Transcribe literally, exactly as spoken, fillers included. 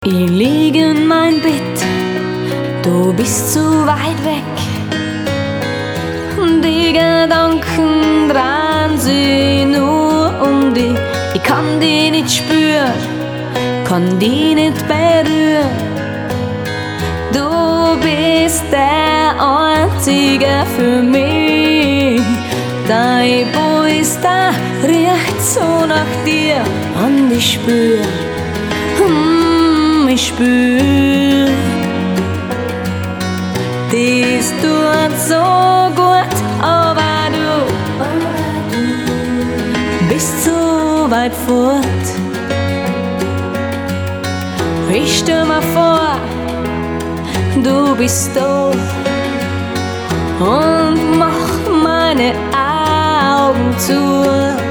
Ich liege in mein Bett, du bist zu weit weg. Die Gedanken drehen sich nur um dich. Ich kann die nicht spüren, kann die nicht berühren. Du bist der Einzige für mich. Dein Puls, der riecht so nach dir und ich spür, mm, ich spür. Dies tut so gut, aber du bist so weit fort. Ich stell mir vor, du bist da und mach meine Augen zu.